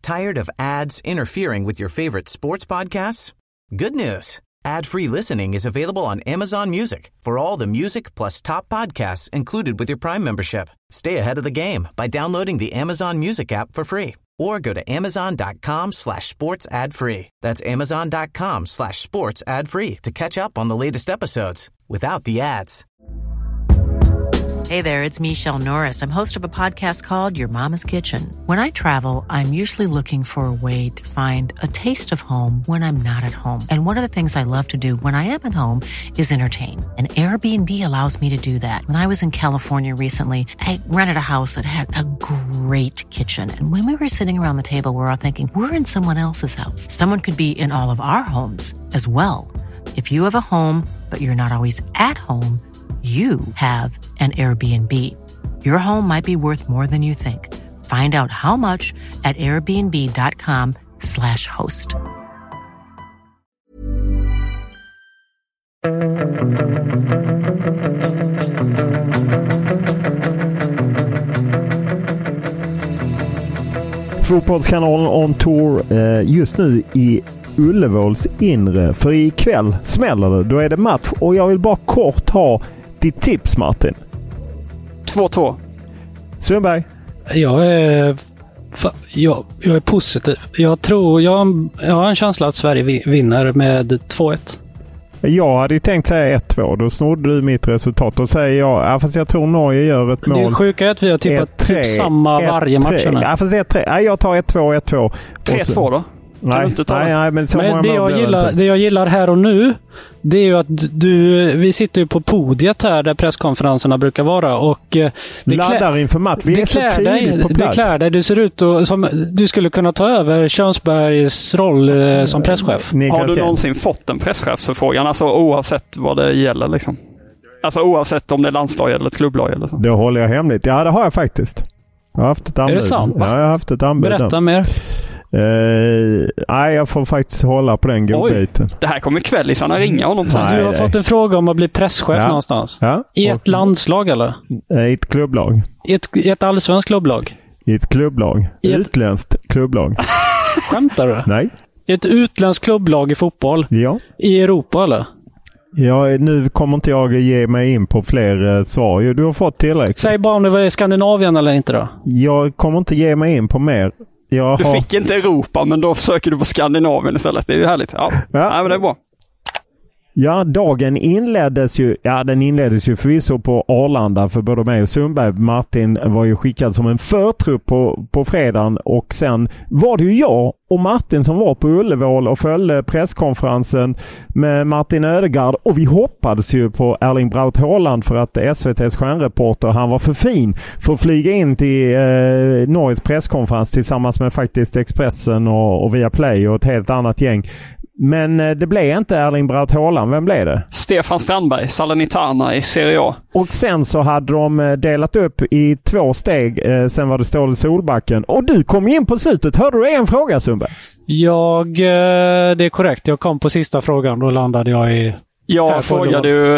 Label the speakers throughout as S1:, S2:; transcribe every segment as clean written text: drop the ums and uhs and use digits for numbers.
S1: Tired of ads interfering with your favorite sports podcasts? Good news. Ad-free listening is available on Amazon Music for all the music plus top podcasts included with your Prime membership. Stay ahead of the game by downloading the Amazon Music app for free or go to amazon.com/sports ad free. That's amazon.com/sports ad free to catch up on the latest episodes without the ads.
S2: Hey there, it's Michelle Norris. I'm host of a podcast called Your Mama's Kitchen. When I travel, I'm usually looking for a way to find a taste of home when I'm not at home. And one of the things I love to do when I am at home is entertain. And Airbnb allows me to do that. When I was in California recently, I rented a house that had a great kitchen. And when we were sitting around the table, we were all thinking, we're in someone else's house. Someone could be in all of our homes as well. If you have a home, but you're not always at home, you have an Airbnb. Your home might be worth more than you think. Find out how much at airbnb.com/host.
S3: Fotbollskanalen on tour just nu i Ullevols inre. För ikväll smäller det. Då är det match. Och jag vill bara kort ha ditt tips, Martin.
S4: 2-2.
S3: Sundberg?
S4: Jag är positiv. Jag har en känsla att Sverige vinner med 2-1.
S3: Jag hade ju tänkt säga 1-2. Då snodde du mitt resultat. Och säger jag, fast jag tror Norge gör ett mål.
S4: Det är sjuka är att vi har tippat typ samma varje match.
S3: Ja, fast 1-3. Nej, jag tar 1-2.
S4: 3-2 då?
S3: Nej, men
S4: det jag gillar här och nu, det är ju att vi sitter ju på podiet här där presskonferenserna brukar vara och
S3: laddar inför match. Vi är så tidigt på plats.
S4: Det klär dig. Du ser ut som du skulle kunna ta över Könsbergs roll som presschef.
S5: Har du någonsin fått en presschefsförfrågan? Alltså oavsett vad det gäller liksom? Alltså oavsett om det är landslag eller ett klubblag eller så?
S3: Det håller jag hemligt. Ja, det har jag faktiskt. Jag har haft ett anbud.
S4: Är det sant?
S3: Ja, jag har haft ett anbud.
S4: Berätta mer.
S3: Nej, jag får faktiskt hålla på den godbiten.
S5: Det här kommer kvällisarna ringa honom sen.
S4: Du har fått en fråga om att bli presschef någonstans.
S3: Ja.
S4: I ett landslag eller?
S3: I ett klubblag.
S4: I ett allsvenskt klubblag?
S3: I ett klubblag. Utländskt klubblag.
S4: Skämtar du?
S3: Nej.
S4: Ett utländskt klubblag i fotboll?
S3: Ja.
S4: I Europa eller?
S3: Ja, nu kommer inte jag ge mig in på fler svar. Du har fått tillräckligt.
S4: Säg bara om det var i Skandinavien eller inte då.
S3: Jag kommer inte ge mig in på mer.
S5: Du fick inte Europa, men då söker du på Skandinavien istället. Det är ju härligt. Ja. Nej, men det är bra.
S3: Ja, dagen inleddes ju förvisso på Arlanda för både mig och Sundberg. Martin var ju skickad som en förtrupp på fredagen och sen var det ju jag och Martin som var på Ullevål och följde presskonferensen med Martin Ödegaard och vi hoppades ju på Erling Braut Haaland för att SVT:s stjärnreporter, han var för fin för att flyga in till Norges presskonferens tillsammans med faktiskt Expressen och Viaplay och ett helt annat gäng. Men det blev inte Erling Braut Haaland. Vem blev det?
S5: Stefan Strandberg, Salernitana i Serie A.
S3: Och sen så hade de delat upp i 2 steg. Sen var det Ståle Solbacken. Och du kom in på slutet. Hörde du en fråga, Sundberg?
S4: Det är korrekt. Jag kom på sista frågan. Då landade jag i...
S5: Jag frågade ju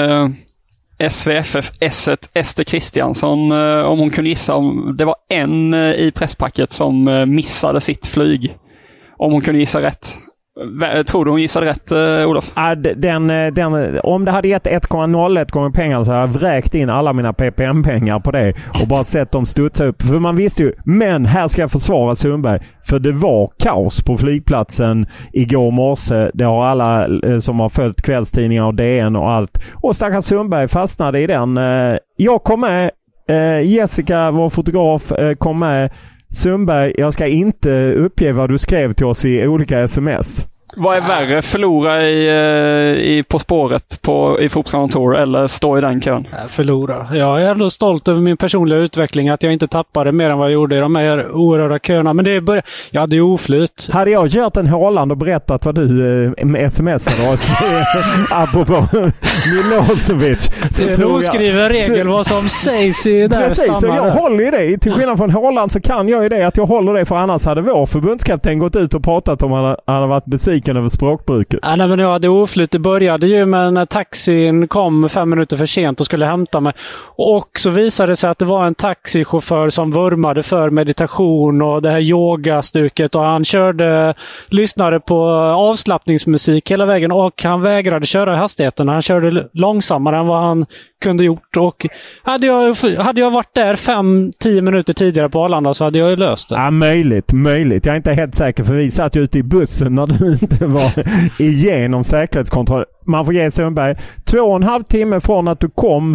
S5: SVFF S1 Ester Kristiansson om hon kunde gissa om det var en i presspacket som missade sitt flyg. Om hon kunde gissa rätt. Tror du hon gissade rätt, Olof?
S3: Om det hade gett 1,01 gånger pengar så hade jag vräkt in alla mina PPM-pengar på det och bara sett dem studsa upp. För man visste ju, men här ska jag försvara Sundberg. För det var kaos på flygplatsen igår morse. Det har alla som har följt kvällstidningar och DN och allt. Och stackars Sundberg fastnade i den. Jag kom med. Jessica, vår fotograf, kom med. Sundberg, jag ska inte uppge vad du skrev till oss i olika sms.
S5: Vad är värre? Förlora i På spåret i Fotbollskanalen Tour eller stå i den kön?
S4: Förlora. Jag är ändå stolt över min personliga utveckling, att jag inte tappade mer än vad jag gjorde i de här oerhörda köerna. Men jag hade ju oflyt.
S3: Hade jag gjort en Haaland och berättat vad du med smsade oss apropå Milosevic.
S4: Det är en oskriven regel vad som sägs i där
S3: precis, så jag håller ju det. Till skillnad från Haaland så kan jag ju det att jag håller det, för annars hade vår förbundskapten gått ut och pratat om han hade varit besviken kritiken över språkbruket.
S4: Ja, nej, men jag hade oflyt. Det började ju med när taxin kom 5 minuter för sent och skulle hämta mig. Och så visade det sig att det var en taxichaufför som vurmade för meditation och det här yogastuket. Och han lyssnade på avslappningsmusik hela vägen och han vägrade köra i hastigheten. Han körde långsammare än vad han kunde gjort. Och hade jag varit där 5-10 minuter tidigare på Arlanda så hade jag ju löst det.
S3: Ja, möjligt. Jag är inte helt säker för vi satt ju ute i bussen när du inte var igenom säkerhetskontroll. Man får ge Sundberg 2,5 timme från att du kom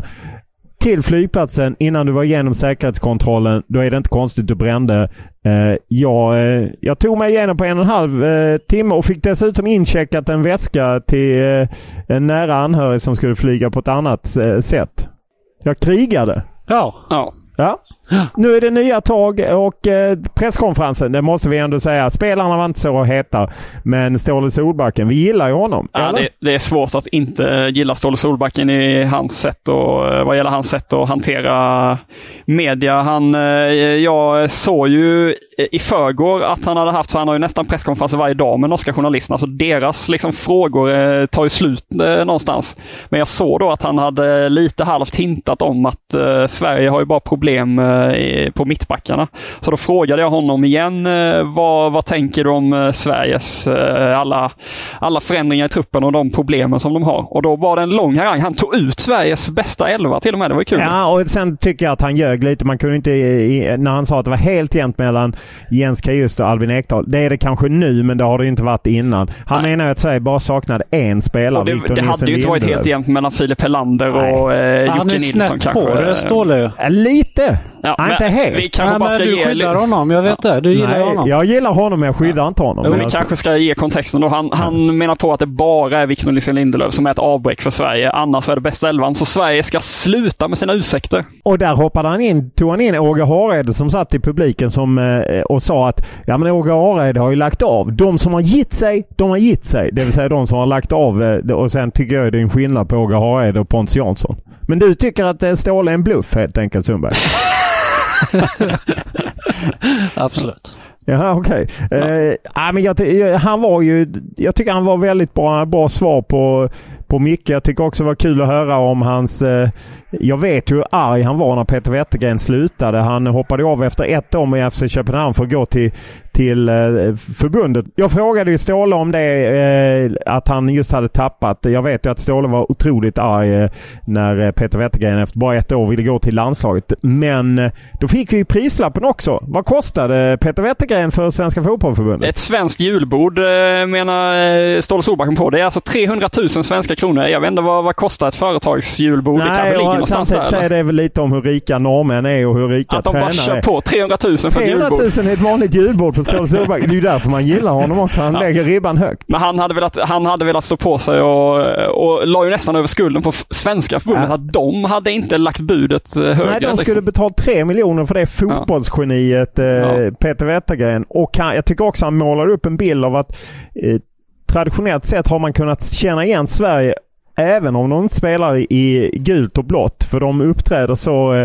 S3: till flygplatsen innan du var igenom säkerhetskontrollen. Då är det inte konstigt du brände. Jag tog mig igenom på 1,5 timme och fick dessutom incheckat en väska till en nära anhörig som skulle flyga på ett annat sätt. Jag krigade.
S4: Ja.
S3: Nu är det nya tag och presskonferensen, det måste vi ändå säga. Spelarna var inte så heta, men Ståle Solbacken, vi gillar ju honom.
S5: Ja, det är svårt att inte gilla Ståle Solbacken i hans sätt och vad gäller hans sätt att hantera media. Jag såg ju i förrgår att han hade haft, för han har ju nästan presskonferenser varje dag med norska journalisterna, så deras liksom frågor tar ju slut någonstans. Men jag såg då att han hade lite halvt hintat om att Sverige har ju bara problem på mittbackarna. Så då frågade jag honom igen, vad tänker du om Sveriges alla förändringar i truppen och de problemen som de har? Och då var det en lång harang. Han tog ut Sveriges bästa 11 till och med. Det var kul.
S3: Ja, och sen tycker jag att han ljög lite. Man kunde inte, när han sa att det var helt jämnt mellan Jens Kajust och Albin Ekdal. Det är det kanske nu, men det har det inte varit innan. Han menar att Sverige bara saknade en spelare.
S5: Det hade ju inte varit helt jämnt mellan Filip Helander och Jocke Nilsson kanske.
S4: På det, Ståle.
S3: Lite.
S5: Ja,
S3: inte helt.
S5: Vi kanske bara ska
S4: du skyddar honom, jag vet det. Du gillar honom.
S3: Jag gillar honom, men jag skyddar inte honom.
S5: Vi kanske ska ge kontexten då. Han menar på att det bara är Victor Nilsson Lindelöf som är ett avbräck för Sverige. Annars är det bästa 11. Så Sverige ska sluta med sina ursäkter. Och där tog han in Åge Hareide som satt i publiken och sa att ja, men Åge Hareide har ju lagt av. De som har gitt sig, de har gitt sig. Det vill säga de som har lagt av. Och sen tycker jag det är en skillnad på Åge Hareide och Pontus Jansson. Men du tycker att Ståle är en bluff helt enkelt, Sundberg?
S4: Absolut.
S3: Ja, okej. Men jag tycker han var väldigt bra svar på Micke. Jag tycker också det var kul att höra om hans... Jag vet ju hur arg han var när Peter Wettergren slutade. Han hoppade av efter 1 år med FC Köpenhamn för att gå till förbundet. Jag frågade ju Ståle om det, att han just hade tappat. Jag vet ju att Ståle var otroligt arg när Peter Wettergren efter bara 1 år ville gå till landslaget. Men då fick vi ju prislappen också. Vad kostade Peter Wettergren för Svenska Fotbollförbundet?
S5: Ett svenskt julbord menar Ståle Solbacken på. Det är alltså 300 000 svenska kronor. Jag vet inte vad kostar ett företagsjulbord.
S3: Nej, och samtidigt säger det väl lite om hur rika norrmän är och hur rika tränare är. Att de bara kör
S5: på 300 000 för ett julbord.
S3: 300 000 är ett vanligt julbord för Ståle Solbacken. Det är ju därför man gillar honom också. Han lägger ribban högt.
S5: Men han hade velat stå på sig och la ju nästan över skulden på svenska förbundet. Ja. Att de hade inte lagt budet högre.
S3: Nej, de skulle betala 3 miljoner för det fotbollsgeniet Peter Wettergren. Och jag tycker också han målar upp en bild av att traditionellt sett har man kunnat känna igen Sverige även om de inte spelar i gult och blått. För de uppträder så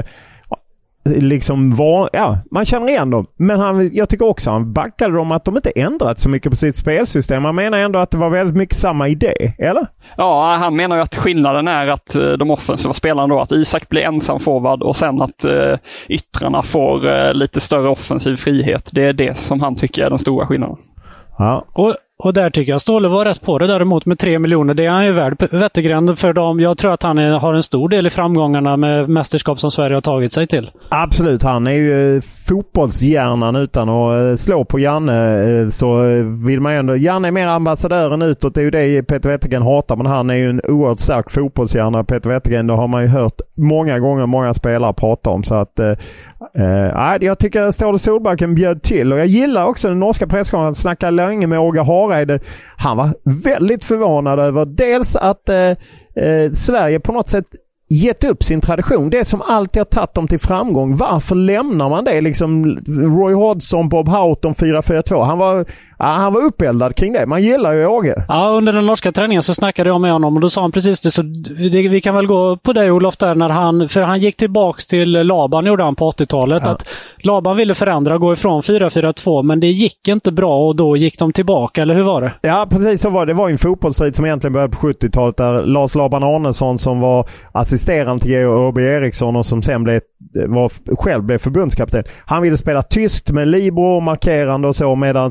S3: man känner igen dem. Men jag tycker också han backade dem att de inte ändrat så mycket på sitt spelsystem. Man menar ändå att det var väldigt mycket samma idé, eller?
S5: Ja, han menar ju att skillnaden är att de offensiva spelarna då, att Isak blir ensam forward och sen att yttrarna får lite större offensiv frihet. Det är det som han tycker är den stora skillnaden.
S3: Ja.
S4: Och där tycker jag Ståle var rätt på det däremot med 3 miljoner. Det är han ju värd. Wettergren för dem. Jag tror att han har en stor del i framgångarna med mästerskap som Sverige har tagit sig till.
S3: Absolut. Han är ju fotbollshjärnan utan att slå på Janne. Så vill man ju ändå... Janne är mer ambassadören utåt. Det är ju det Peter Wettergren hatar. Men han är ju en oerhört stark fotbollshjärna. Peter Wettergren, det har man ju hört många gånger många spelare prata om. Så att... jag tycker Ståle Solbacken bjöd till. Och jag gillar också den norska presskonferensen. Snackade länge med Åge Hareide. Han var väldigt förvånad över dels att Sverige på något sätt gett upp sin tradition. Det som alltid har tagit dem till framgång. Varför lämnar man det? Liksom Roy Hodgson, Bob Houghton 4-4-2. Han var han var uppeldad kring det. Man gillar ju Åge.
S4: Ja, under den norska träningen så snackade jag med honom och då sa han precis det. Så vi kan väl gå på dig, Olof, där när för han gick tillbaks till Laban, gjorde han på 80-talet. Ja. Att Laban ville förändra, gå ifrån 4-4-2, men det gick inte bra och då gick de tillbaka, eller hur var det?
S3: Ja, precis så var det. Det var en fotbollsstrid som egentligen började på 70-talet där Lars Laban Arnesson, som var assisterande till Georg Eriksson och som sen själv blev förbundskapten. Han ville spela tyst med libero och markerande och så, medan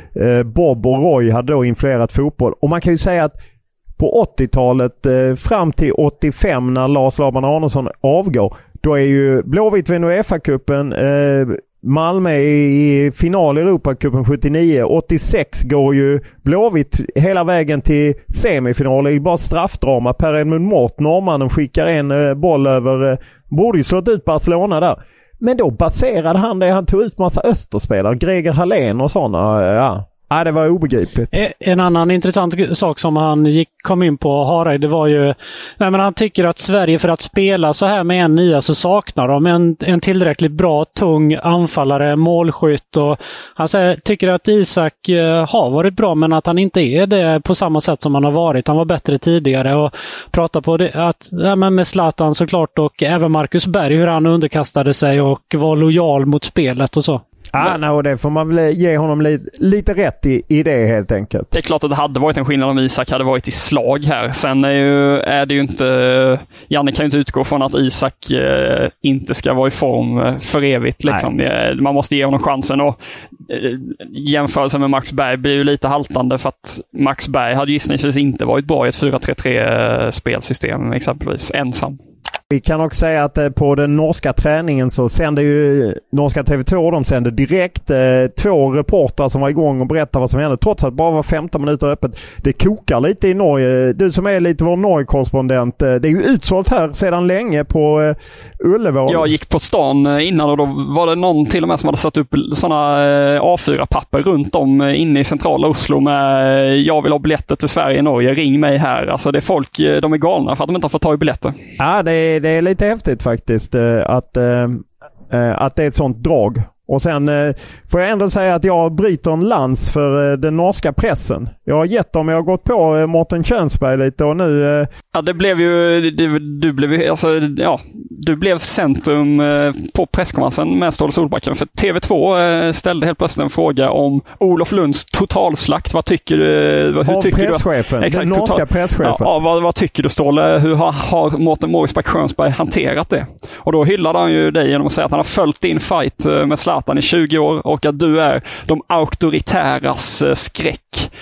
S3: Bob och Roy hade då influerat fotboll. Och man kan ju säga att på 80-talet fram till 85 när Lars Laban Arnesson avgår, då är ju Blåvitt vinner UEFA-cupen, Malmö i final i Europacupen 79. 86 går ju Blåvitt hela vägen till semifinal. Det är ju bara straffdrama. Per-Edmund Mort, norrmannen, skickar en boll över, borde ju slått ut Barcelona där. Men då baserade han det. Han tog ut massa österspelare. Greger Hallén och sådana. Ja, det var obegripligt.
S4: En annan intressant sak som han kom in på, Hareid, det var ju... Nej, men han tycker att Sverige, för att spela så här med en nia, så saknar de en tillräckligt bra, tung anfallare, målskytt. Och han tycker att Isak har varit bra, men att han inte är det på samma sätt som han har varit. Han var bättre tidigare och pratar på det, att med Zlatan såklart, och även Marcus Berg, hur han underkastade sig och var lojal mot spelet och så.
S3: Och det får man väl ge honom lite rätt i det helt enkelt.
S5: Det är klart att det hade varit en skillnad om Isak hade varit i slag här. Sen är det ju inte... Janne kan ju inte utgå från att Isak inte ska vara i form för evigt. Liksom. Man måste ge honom chansen, och jämförelsen med Max Berg blir ju lite haltande, för att Max Berg hade gissningsvis inte varit bra i ett 4-3-3 spelsystem exempelvis, ensam.
S3: Vi kan också säga att på den norska träningen så sände ju norska TV2, de sände direkt 2 reportrar som var igång och berättade vad som hände, trots att det bara var 15 minuter öppet. Det kokar lite i Norge. Du som är lite vår Norge-korrespondent, det är ju utsålt här sedan länge på Ullevål.
S5: Jag gick på stan innan och då var det någon till och med som hade satt upp sådana A4-papper runt om inne i centrala Oslo med "Jag vill ha biljetter till Sverige, Norge, ring mig här". Alltså det är folk, de är galna för att de inte har fått ta i biljetter.
S3: Ja, det är lite häftigt faktiskt att det är ett sånt drag. Och sen får jag ändå säga att jag bryter en lans för den norska pressen. Jag har gett dem, jag har gått på Mårten Könsberg lite och nu...
S5: Ja, det blev ju... Du blev centrum på presskonferensen med Ståle Solbacken. För TV2 ställde helt plötsligt en fråga om Olof Lunds totalslakt. Vad tycker du?
S3: Hur tycker presschefen, du? Exakt, den norska presschefen.
S5: Ja, vad tycker du, Ståle? Hur har Mårten Morrisberg Könsberg hanterat det? Och då hyllade han ju dig genom att säga att han har följt din fight med Zlatan i 20 år och att du är de auktoritäras skräck.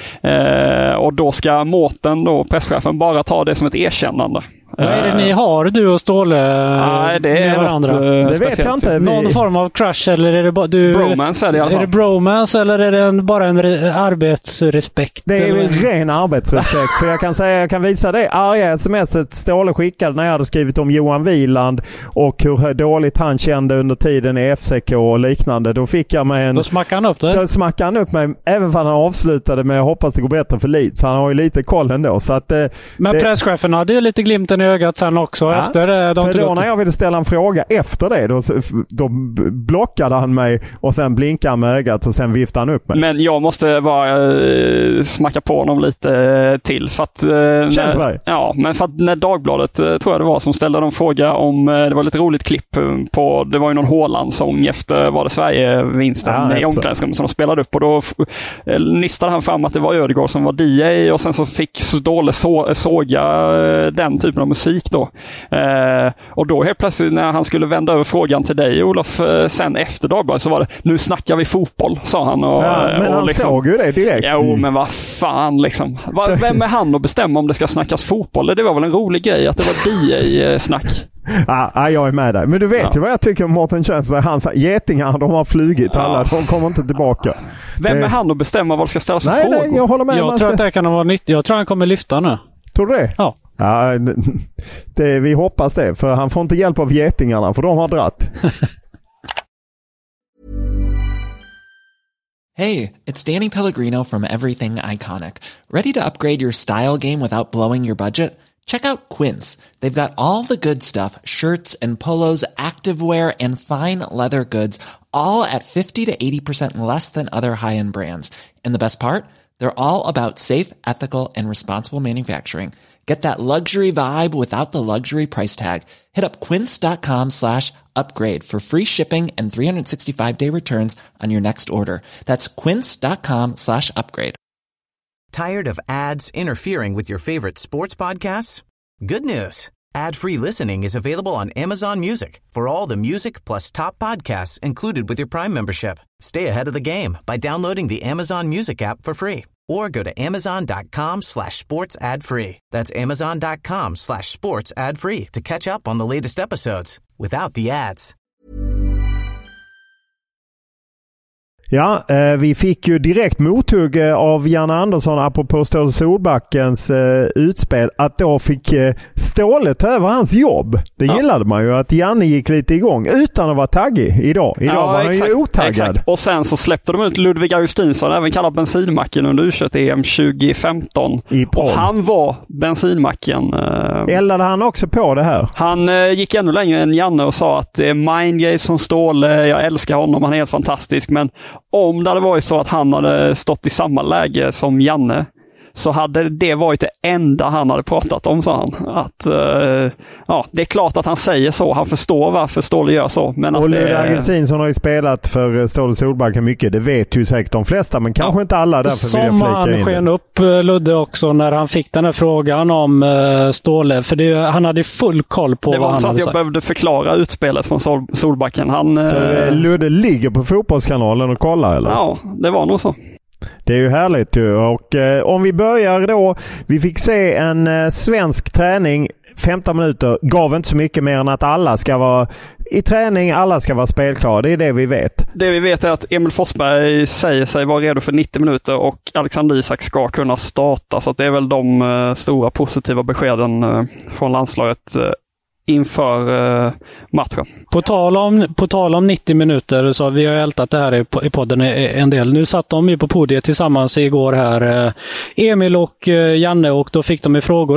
S5: Och då ska Mårten, då, presschefen, bara ta det som ett erkännande.
S4: Vad är det ni har, du och Ståle,
S5: nej, det är
S4: varandra?
S3: Det vet jag inte.
S4: Någon form av crush, eller är det bara
S5: bromance är det i alla fall.
S4: Är det bromance eller är det bara en arbetsrespekt?
S3: Det är väl ren arbetsrespekt. För jag kan visa det arga smset Ståle skickade när jag hade skrivit om Johan Wieland och hur dåligt han kände under tiden i FCK och liknande. Då fick jag mig en...
S4: Då smackade han upp det?
S3: Då smackade han upp mig, även för han avslutade med "jag hoppas det går bättre för Leeds". Så han har ju lite koll ändå. Så att,
S4: men presschefen hade ju lite glimten i ögat sen också. Ja, efter de
S3: för då när jag ville ställa en fråga efter det, då blockade han mig och sen blinkade han med ögat och sen viftade han upp mig.
S5: Men jag måste bara smacka på honom lite till. För att, men för att när Dagbladet, tror jag det var, som ställde en fråga om, det var lite roligt klipp på, det var ju någon Haaland-sång efter, var det Sverige-vinsten i omklädningsrummet som de spelade upp, och då nystade han fram att det var Ödegård som var DJ, och sen så fick Ståle såga den typen av musik då. Och då helt plötsligt när han skulle vända över frågan till dig, Olof, sen efter Dagbladet, så var det "nu snackar vi fotboll", sa han. Och,
S3: men han liksom, såg ju det direkt.
S5: Jo, men vad fan liksom. Vem är han att bestämma om det ska snackas fotboll? Det var väl en rolig grej att det var DJ-snack.
S3: Ja, jag är med där. Men du vet ju vad jag tycker om Mårten Könsberg. Hans getingar, de har flugit alla. De kommer inte tillbaka.
S5: Vem är han att bestämma vad det ska ställas för frågor?
S3: Nej, jag håller med.
S4: Jag tror att det kan vara nytt. Jag tror han kommer lyfta nu.
S3: Tror du det?
S4: Ja.
S3: Ja, vi hoppas det. För han får inte hjälp av getingarna, för de har dratt.
S6: Hey, it's Danny Pellegrino from Everything Iconic. Ready to upgrade your style game without blowing your budget? Check out Quince. They've got all the good stuff, shirts and polos, activewear and fine leather goods, all at 50 to 80% less than other high-end brands. And the best part? They're all about safe, ethical, and responsible manufacturing. Get that luxury vibe without the luxury price tag. Hit up quince.com/upgrade for free shipping and 365-day returns on your next order. That's quince.com/upgrade.
S1: Tired of ads interfering with your favorite sports podcasts? Good news. Ad-free listening is available on Amazon Music for all the music plus top podcasts included with your Prime membership. Stay ahead of the game by downloading the Amazon Music app for free or go to amazon.com/sports ad free. That's amazon.com/sports ad free to catch up on the latest episodes without the ads.
S3: Ja, vi fick ju direkt mothugg av Janne Andersson apropå Ståle Solbackens utspel att då fick Ståle ta över hans jobb. Det gillade man ju, att Janne gick lite igång utan att vara taggig idag. Idag var han ju otaggad. Exakt.
S5: Och sen så släppte de ut Ludvig Augustinsson, även kallad bensinmacken, under U21-EM 2015. Och han var bensinmacken.
S3: Eldade han också på det här?
S5: Han gick ännu längre än Janne och sa att det är mindgame som Ståle, jag älskar honom, han är helt fantastisk, men om det hade varit så att han hade stått i samma läge som Janne så hade det varit det enda han hade pratat om, sa han. Att, det är klart att han säger så. Han förstår varför Ståle gör så. Men och
S3: Ludvig Augustinsson har ju spelat för Ståle Solbacken mycket. Det vet ju säkert de flesta, men kanske inte alla. Därför vill jag flika in.
S4: Han sken upp Ludde också när han fick den här frågan om Ståle. För han hade full koll på vad han hade sagt. Det var inte så att jag behövde
S5: förklara utspelet från Solbacken.
S3: För Ludde ligger på Fotbollskanalen och kollar, eller?
S5: Ja, det var nog så.
S3: Det är ju härligt ju. Och om vi börjar då. Vi fick se en svensk träning. 15 minuter gav inte så mycket mer än att alla ska vara i träning, alla ska vara spelklara. Det är det vi vet.
S5: Det vi vet är att Emil Forsberg säger sig vara redo för 90 minuter och Alexander Isak ska kunna starta. Så att det är väl de stora positiva beskeden från landslaget inför matchen.
S4: På tal om 90 minuter, så vi har ältat det här i podden en del. Nu satt de ju på podiet tillsammans igår här, Emil och Janne, och då fick de ju frågor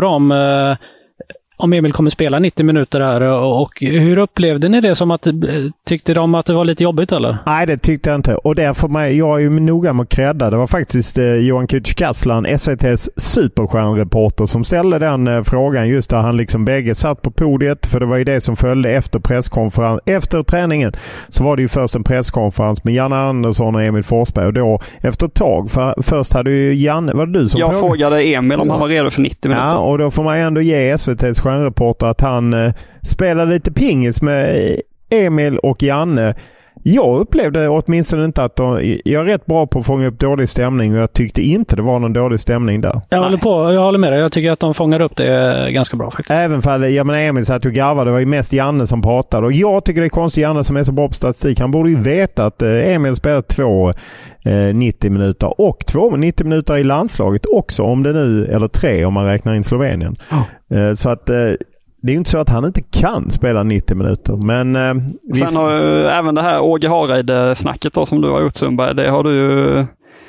S4: om Emil kommer spela 90 minuter här. Och hur upplevde ni det? Tyckte de att det var lite jobbigt, eller?
S3: Nej, det tyckte jag inte. Och därför jag är ju noga med att credda. Det var faktiskt Johan Kücükaslan, SVT:s superstjärnreporter, som ställde den frågan just där han liksom bägge satt på podiet. För det var ju det som följde efter träningen. Så var det ju först en presskonferens med Janne Andersson och Emil Forsberg. Och då efter ett tag, för först hade ju Janne, var det du som
S5: frågade Emil om han var redo för 90 minuter.
S3: Ja, och då får man ändå ge SVT:s stjärnreporter att han spelade lite pingis med Emil och Janne. Jag upplevde åtminstone inte att jag är rätt bra på att fånga upp dålig stämning, och jag tyckte inte det var någon dålig stämning där.
S4: Jag håller med dig. Jag tycker att de fångar upp det ganska bra faktiskt.
S3: Även för Emil satt och garvade. Det var ju mest Janne som pratade. Och jag tycker det är konstigt, Janne som är så bra på statistik. Han borde ju veta att Emil spelat 90 minuter och 90 minuter i landslaget också, om det nu, eller 3 om man räknar in Slovenien. Så att det är ju inte så att han inte kan spela 90 minuter. Men
S5: sen har även det här Åge Hareide-snacket då, som du har gjort, Sundberg, det har du ju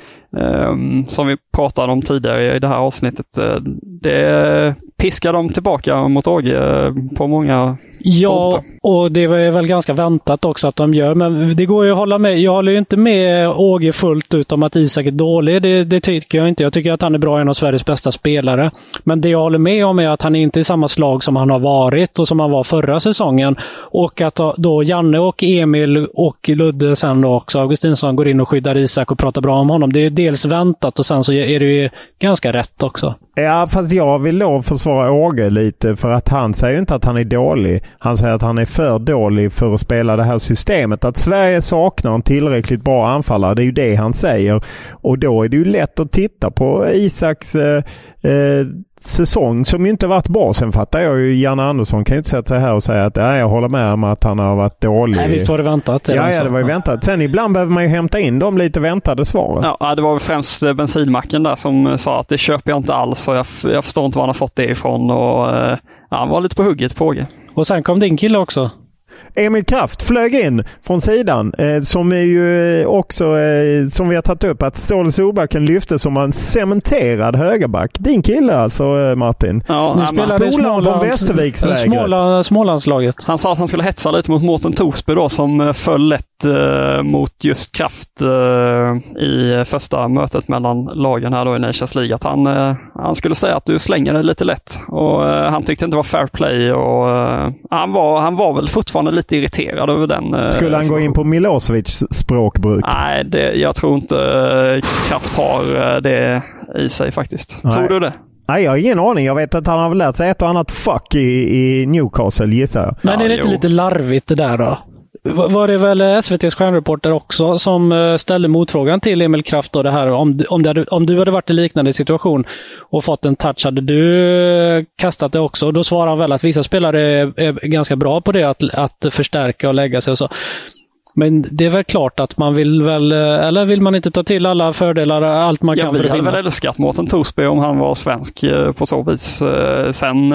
S5: som vi pratade om tidigare i det här avsnittet, det piskar de tillbaka mot Åge på många fronter.
S4: Och det var väl ganska väntat också att de gör, men det går ju att hålla med. Jag håller ju inte med Åge fullt ut om att Isak är dålig. Det tycker jag inte. Jag tycker att han är bra, en av Sveriges bästa spelare. Men det jag håller med om är att han är inte i samma slag som han har varit och som han var förra säsongen. Och att då Janne och Emil och Ludde sen då också Augustinsson går in och skyddar Isak och pratar bra om honom. Det är dels väntat och sen så är det ju ganska rätt också.
S3: Ja, fast jag vill då försvara Åge lite, för att han säger inte att han är dålig. Han säger att han är för dålig för att spela det här systemet. Att Sverige saknar en tillräckligt bra anfallare, det är ju det han säger. Och då är det ju lätt att titta på Isaks säsong som ju inte varit bra. Sen fattar jag ju, Janne Andersson kan ju inte sätta sig här och säga att jag håller med om att han har varit dålig.
S4: Nej, visst var det väntat.
S3: Det var ju väntat. Sen ibland behöver man ju hämta in de lite väntade svaren.
S5: Ja, det var väl främst bensinmacken där som sa att det köper jag inte alls, och jag förstår inte var han har fått det ifrån, och han var lite på hugget på Åge.
S4: Och sen kom din kille också.
S3: Emil Kraft flög in från sidan som är ju också som vi har tagit upp att Ståle Solbacken lyfte som en cementerad högerback. Din kille alltså Martin.
S5: Ja,
S4: nu spelar
S5: det
S4: Smålandslaget.
S5: Han sa att han skulle hetsa lite mot Mårten Torsby då som föll lätt mot just Kraft i första mötet mellan lagen här då i Nations League. Att han skulle säga att du slänger det lite lätt och han tyckte inte det var fair play och han var väl fortfarande lite irriterad över den.
S3: Skulle han gå in på Milosevics språkbruk?
S5: Nej, jag tror inte Kraft har det i sig faktiskt. Nej. Tror du det?
S3: Nej, jag har ingen aning. Jag vet att han har lärt sig ett och annat fuck i Newcastle, gissar jag.
S4: Men är det inte lite larvigt det där då? Var det väl SVT:s stjärnreporter också som ställde motfrågan till Emil Kraft då det här om du hade varit i liknande situation och fått en touch, hade du kastat det också? Och då svarar han väl att vissa spelare är ganska bra på det, att förstärka och lägga sig och så. Men det är väl klart att man vill väl, eller vill man inte ta till alla fördelar, allt man kan för att vinna?
S5: Vi hade väl älskat Mårten Torsby om han var svensk på så vis. Sen...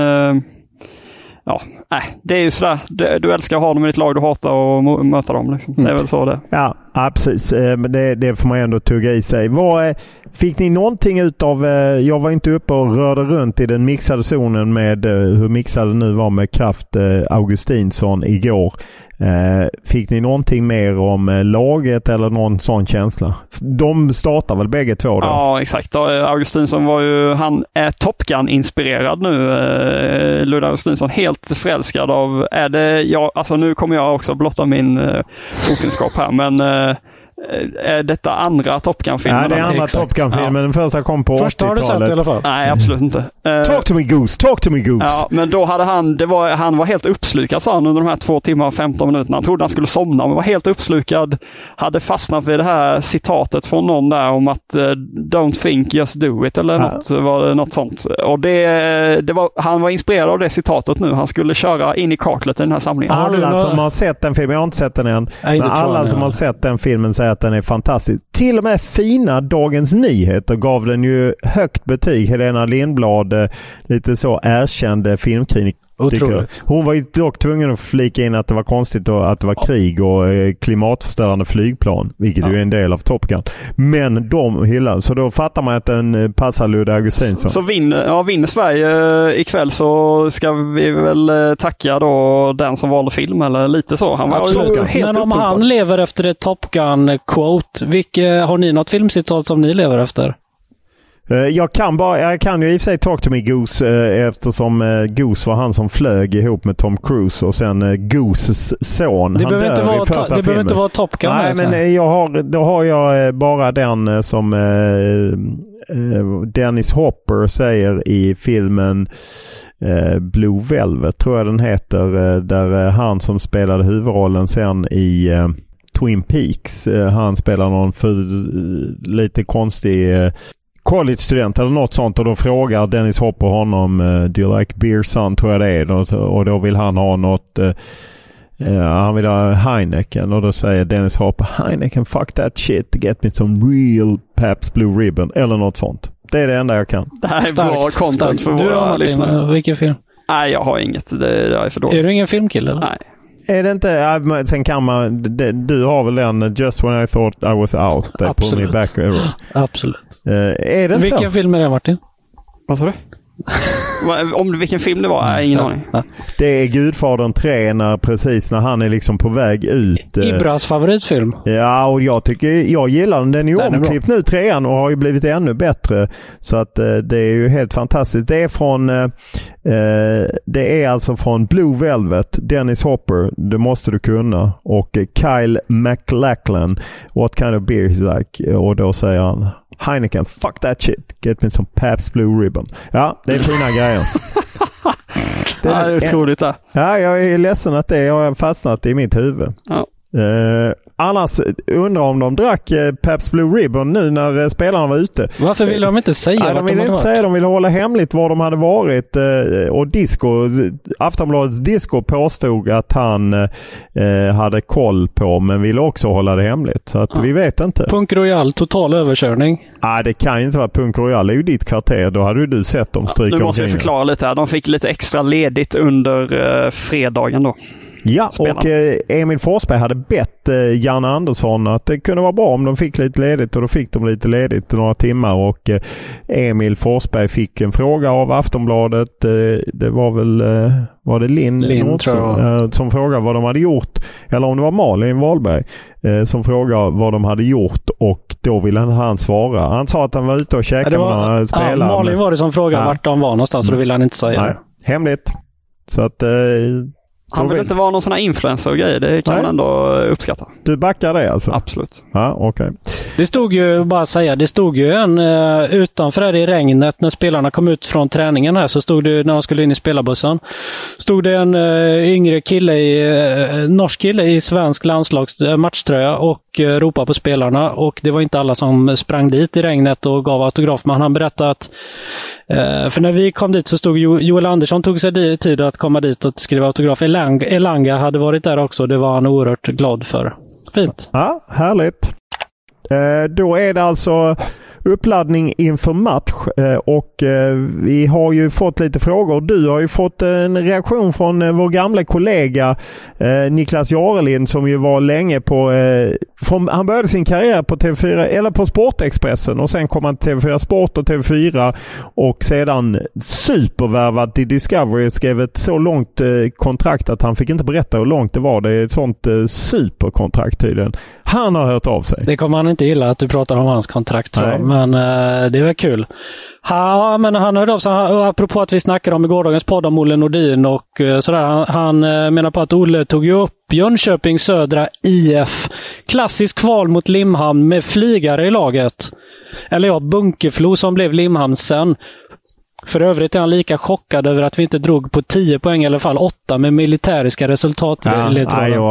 S5: det är ju sådär. Du älskar att ha dem i ditt lag, du hatar att möta dem. Liksom. Det är väl så det.
S3: Ja, precis. Men det får man ändå tugga i sig. Fick ni någonting utav... Jag var inte uppe och rörde runt i den mixade zonen med hur mixade nu var med Kraft Augustinsson igår. Fick ni någonting mer om laget eller någon sån känsla? De startar väl bägge två då?
S5: Ja, exakt. Augustinsson han är Top Gun-inspirerad nu. Ludde Augustinsson, helt förälskad av... nu kommer jag också blotta min okunskap här, men är detta andra Top Gun-filmen?
S3: Ja, det är andra Top Gun-filmen. Den första kom på 80-talet.
S4: Första har du sett i alla fall?
S5: Nej, absolut inte.
S3: Talk to me Goose.
S5: Ja, men då hade han var helt uppslukad, sa han, under de här 2 timmar och 15 minuterna. Han trodde han skulle somna, men var helt uppslukad. Hade fastnat vid det här citatet från någon där om att don't think, just do it, eller något sånt. Och han var inspirerad av det citatet nu. Han skulle köra in i kaklet i den här samlingen.
S3: Alla som har sett den filmen, jag har inte sett den än, men alla som har sett den filmen säger att den är fantastisk. Till och med fina Dagens Nyheter gav den ju högt betyg. Helena Lindblad, lite så erkände filmkritiker. Hon var ju dock tvungen att flika in att det var konstigt att det var krig och klimatförstörande flygplan, vilket ju är en del av Top Gun. Men de hyllar, så då fattar man att den passar Ludde Augustinsson.
S5: Så vinner Sverige ikväll så ska vi väl tacka då den som valde film, eller lite så. Han var helt
S4: men om han lever efter ett Top Gun-quote, har ni något filmcitat som ni lever efter?
S3: Jag kan ju i och för sig Talk to me Goose eftersom Goose var han som flög ihop med Tom Cruise och sen Gooses son.
S4: Det behöver inte vara Top Gun.
S3: Nej, men då har jag bara den som Dennis Hopper säger i filmen Blue Velvet, tror jag den heter, där han som spelade huvudrollen sen i Twin Peaks, han spelar någon lite konstig college-student eller något sånt, och då frågar Dennis Hopper honom do you like beer son, tror jag det är, och då vill han ha något han vill ha Heineken, och då säger Dennis Hopper Heineken, fuck that shit, get me some real Pabst Blue Ribbon eller något sånt. Det är det enda jag kan.
S5: Det här är bra content för våra lyssnare.
S4: Vilken film?
S5: Nej, jag har inget. Det är för dåligt.
S4: Är du ingen filmkille eller?
S5: Nej.
S3: Är det inte, sen kan man, du har väl den Just when I thought I was out, they pulled me back.
S4: Absolut.
S3: Är det
S4: vilken film är det, Martin?
S5: Vad sa du? Om vilken film det var, ingen aning.
S3: Det är Gudfadern 3 när han är liksom på väg ut.
S4: Ibras favoritfilm.
S3: Ja, och jag gillar den. Den är ju omklippt nu 3:an och har ju blivit ännu bättre. Så att det är ju helt fantastiskt. Det är alltså från Blue Velvet, Dennis Hopper, det måste du kunna, och Kyle MacLachlan, what kind of beer is like, och då säger han Heineken, fuck that shit, get me some Pabst Blue Ribbon. Ja, det är fina grejer.
S5: Det är otroligt det.
S3: Ja, jag är ledsen att det har fastnat i mitt huvud.
S5: Ja.
S3: Annars undrar om de drack Pabst Blue Ribbon nu när spelarna var ute.
S4: Varför ville de inte säga vart de hade varit?
S3: De ville hålla hemligt var de hade varit. Och Aftonbladets Disco påstod att han hade koll på, men ville också hålla det hemligt. Så att vi vet inte.
S4: Punk Royal, total överkörning.
S3: Nej, det kan ju inte vara Punk Royal. Det är ju ditt kvarter. Då hade ju du sett dem stryka omkring.
S5: Nu måste vi förklara lite här. De fick lite extra ledigt under fredagen då.
S3: Ja,
S5: spelarna.
S3: och Emil Forsberg hade bett Janne Andersson att det kunde vara bra om de fick lite ledigt, och då fick de lite ledigt några timmar, och Emil Forsberg fick en fråga av Aftonbladet. Det var väl var det Linn
S4: tror jag.
S3: Som frågade vad de hade gjort, eller om det var Malin Wahlberg som frågade vad de hade gjort, och då ville han svara. Han sa att han var ute och käkade med några spelare.
S4: Malin var det som frågade vart de var någonstans, så då ville han inte säga det.
S3: Hemligt. Så att
S5: han vill inte vara någon sån här influencer och grejer. Det kan man ändå uppskatta.
S3: Du backar det alltså?
S5: Absolut.
S3: Ja, okej.
S4: Det stod ju, bara säga, det stod ju en utanför här i regnet när spelarna kom ut från träningen här, så stod det, när de skulle in i spelarbussen, stod det en yngre kille, norsk kille i svensk landslags matchtröja och ropade på spelarna, och det var inte alla som sprang dit i regnet och gav autograf, men han berättade att för när vi kom dit så stod Joel Andersson, tog sig tid att komma dit och skriva autograf. Elanga hade varit där också. Det var han oerhört glad för. Fint.
S3: Ja, härligt. Då är det alltså uppladdning inför match, och vi har ju fått lite frågor. Du har ju fått en reaktion från vår gamla kollega Niklas Jarelind, som ju var länge på han började sin karriär på TV4 eller på Sportexpressen, och sen kom han till TV4 Sport och TV4, och sedan supervärvad till Discovery, skrev ett så långt kontrakt att han fick inte berätta hur långt det var. Det är ett sånt superkontrakt tydligen. Han har hört av sig.
S4: Det kommer han inte gilla att du pratar om hans kontrakt, tror jag. Men det är väl kul. Men han hörde av sig, apropå att vi snackade om i gårdagens podd om Olle Nordin och sådär. Han menar på att Olle tog ju upp Jönköping Södra IF. Klassisk kval mot Limhamn med flygare i laget. Eller ja, Bunkeflo som blev Limhamn sen. För övrigt är han lika chockad över att vi inte drog på 10 poäng, i alla fall 8 med militäriska resultat.
S3: Jag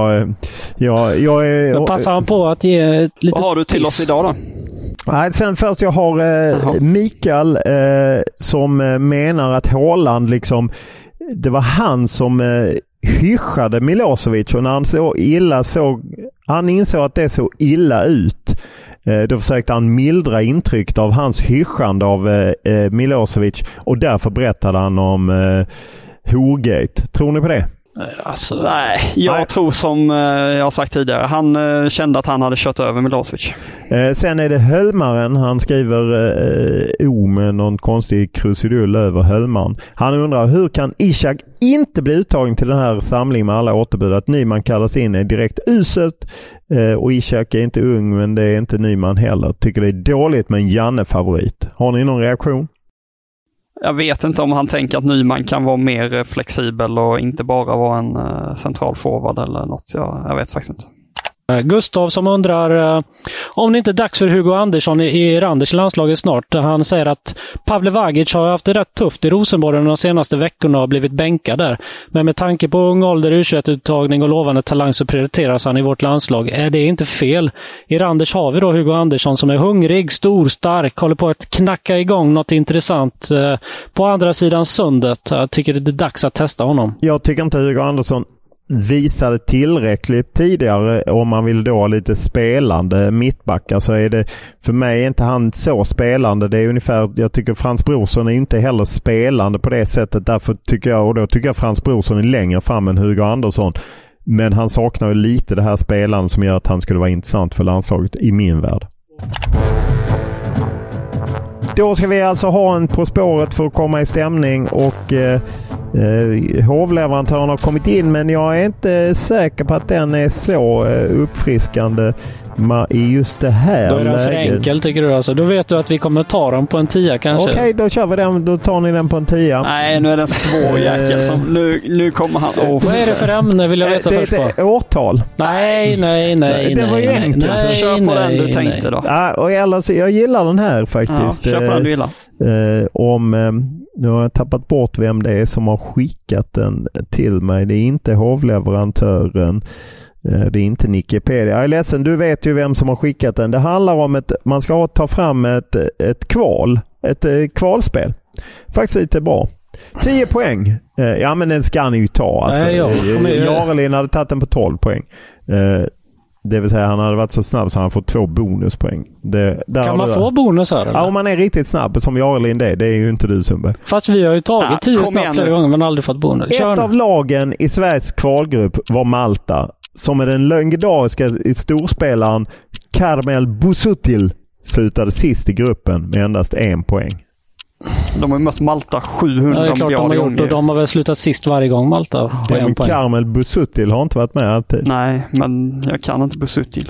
S4: passar han på att ge lite.
S5: Vad har du till oss idag då?
S3: Nej, sen först jag har Mikael som menar att Haaland liksom, det var han som hyschade Milosevic, och när han insåg att det såg illa ut. Då försökte han mildra intrycket av hans hyschande av Milosevic, och därför berättade han om Horgate. Tror ni på det?
S5: Alltså, nej, jag tror som jag har sagt tidigare. Han kände att han hade kört över Milosevic.
S3: Sen är det Hölmaren. Han skriver med någon konstig krusidull över Hölmaren. Han undrar, hur kan Ishak inte bli uttagen till den här samlingen med alla återbud? Att Nyman kallas in är direkt uselt, och Ishak är inte ung, men det är inte Nyman heller. Tycker det är dåligt med en Janne-favorit. Har ni någon reaktion?
S5: Jag vet inte om han tänker att Nyman kan vara mer flexibel och inte bara vara en central forward eller något. Jag vet faktiskt inte.
S4: Gustav som undrar om det inte är dags för Hugo Andersson i Randers landslaget snart. Han säger att Pavle Vagic har haft det rätt tufft i Rosenborg de senaste veckorna och har blivit bänkad där. Men med tanke på ung ålder, U21-uttagning och lovande talang så prioriteras han i vårt landslag. Är det inte fel? I Randers har vi då Hugo Andersson som är hungrig, stor, stark, håller på att knacka igång något intressant på andra sidan sundet. Jag tycker det är dags att testa honom. Jag tycker inte Hugo Andersson visade tillräckligt tidigare. Om man vill då ha lite spelande mittbackar, så är det för mig inte han så spelande. Det är ungefär, jag tycker Frans Brorsson är inte heller spelande på det sättet. Därför tycker jag Frans Brorsson är längre fram än Hugo Andersson. Men han saknar ju lite det här spelande som gör att han skulle vara intressant för landslaget i min värld. Då ska vi alltså ha en På spåret för att komma i stämning, och hovleverantören har kommit in, men jag är inte säker på att den är så uppfriskande i just det här. Då är den för enkel, tycker du alltså? Då vet du att vi kommer ta dem på en 10 kanske. Okej, då kör vi den. Då tar ni den på en 10.
S5: Nej, nu är den svår jäkel. Nu kommer han.
S4: Vad är det för ämne, vill jag veta först på?
S3: Det är årtal.
S4: Nej.
S3: Det var ju enkelt.
S5: Kör på den du tänkte då.
S3: Ja, och jag gillar den här faktiskt.
S5: Ja, kör på den du gillar.
S3: Nu har jag tappat bort vem det är som har skickat den till mig. Det är inte hovleverantören. Det är inte Wikipedia. Jag är ledsen, du vet ju vem som har skickat den. Det handlar om man ska ta fram ett kvalspel. Faktiskt lite bra. 10 poäng. Ja, men den ska ni ju ta. Alltså. Jarelin hade tagit den på 12 poäng. Det vill säga han hade varit så snabb så han fått 2 bonuspoäng.
S4: Kan man få bonus här?
S3: Ja, om man är riktigt snabb som Jarl Lindé. Det är ju inte du, Sundberg.
S4: Fast vi har ju tagit 10 snabbt flera gånger men aldrig fått bonus.
S3: Ett av lagen i Sveriges kvalgrupp var Malta, som är den legendariska storspelaren Karmel Busuttil slutade sist i gruppen med endast 1 poäng.
S5: De har mött Malta 700
S4: det är klart de har gjort, och de har väl slutat sist varje gång Malta.
S3: Men Karmel Busuttil har inte varit med alltid.
S5: Nej, men jag kan inte Busuttil.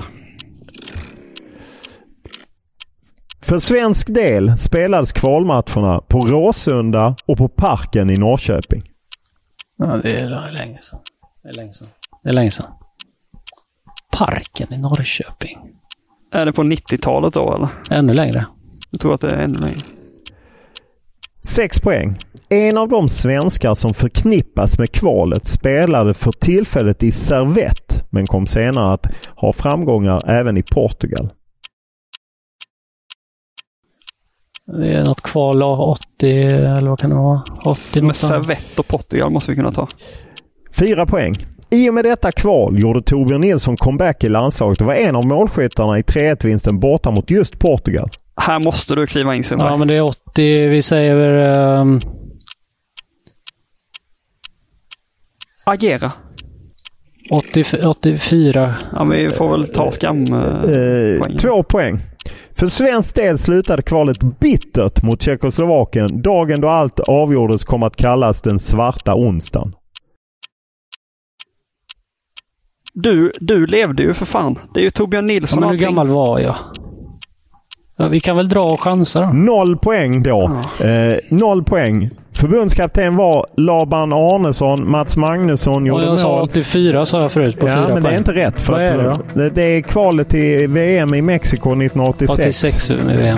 S3: För svensk del spelades kvalmatcherna på Råsunda och på Parken i Norrköping.
S4: Ja, det är länge sedan. Parken i Norrköping.
S5: Är det på 90-talet då eller?
S4: Ännu längre.
S5: Jag tror att det är ännu längre.
S3: 6 poäng. En av de svenskar som förknippas med kvalet spelade för tillfället i Servette men kom senare att ha framgångar även i Portugal.
S4: Det är något kval av 80 eller vad kan det vara? 80
S5: med Servette och Portugal måste vi kunna ta.
S3: 4 poäng. I och med detta kval gjorde Torbjörn Nilsson comeback i landslaget och var en av målskyttarna i 3-1-vinsten borta mot just Portugal.
S5: Här måste du kliva in, Sundberg.
S4: Ja, men det är 80, vi säger...
S5: Agera.
S4: 84.
S5: Ja, vi får väl ta skam.
S3: 2 poäng. För svensk del slutade kvalet bittert mot Tjeckoslovakien. Dagen då allt avgjordes kom att kallas den svarta onsdagen.
S5: Du levde ju för fan. Det är ju Torbjörn Nilsson.
S4: Men hur gammal var jag? Ja, vi kan väl dra chanser då.
S3: 0 poäng då. 0 poäng. Förbundskapten var Laban Arnesson, Mats Magnusson gjorde
S4: jag sa 84 sa jag förut på 4 poäng.
S3: Ja, men det är inte rätt. För
S4: vad är det då?
S3: Det är kvalet till VM i Mexiko 1986.
S4: 86 med VM.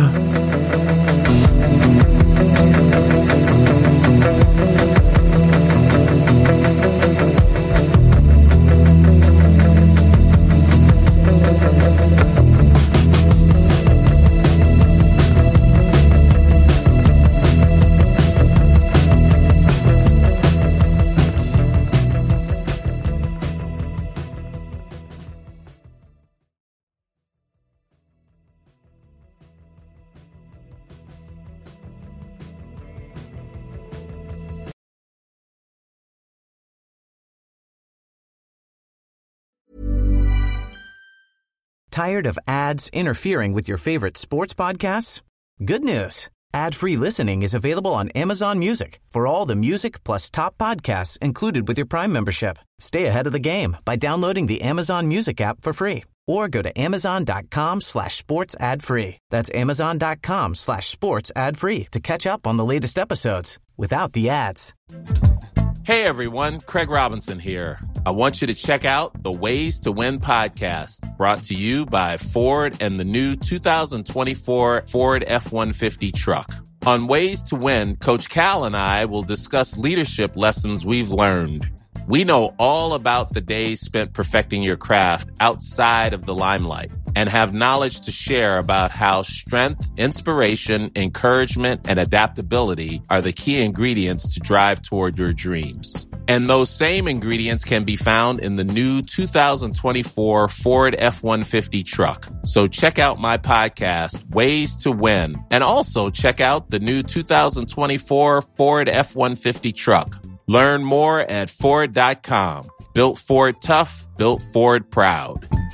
S1: Tired of ads interfering with your favorite sports podcasts? Good news. Ad-free listening is available on Amazon Music for all the music plus top podcasts included with your Prime membership. Stay ahead of the game by downloading the Amazon Music app for free or go to amazon.com/sports ad free. That's amazon.com/sports ad free to catch up on the latest episodes without the ads.
S7: Hey everyone, Craig Robinson here. I want you to check out the Ways to Win podcast, brought to you by Ford and the new 2024 Ford F-150 truck. On Ways to Win, Coach Cal and I will discuss leadership lessons we've learned. We know all about the days spent perfecting your craft outside of the limelight and have knowledge to share about how strength, inspiration, encouragement, and adaptability are the key ingredients to drive toward your dreams. And those same ingredients can be found in the new 2024 Ford F-150 truck. So check out my podcast, Ways to Win, and also check out the new 2024 Ford F-150 truck. Learn more at Ford.com. Built Ford tough, built Ford proud.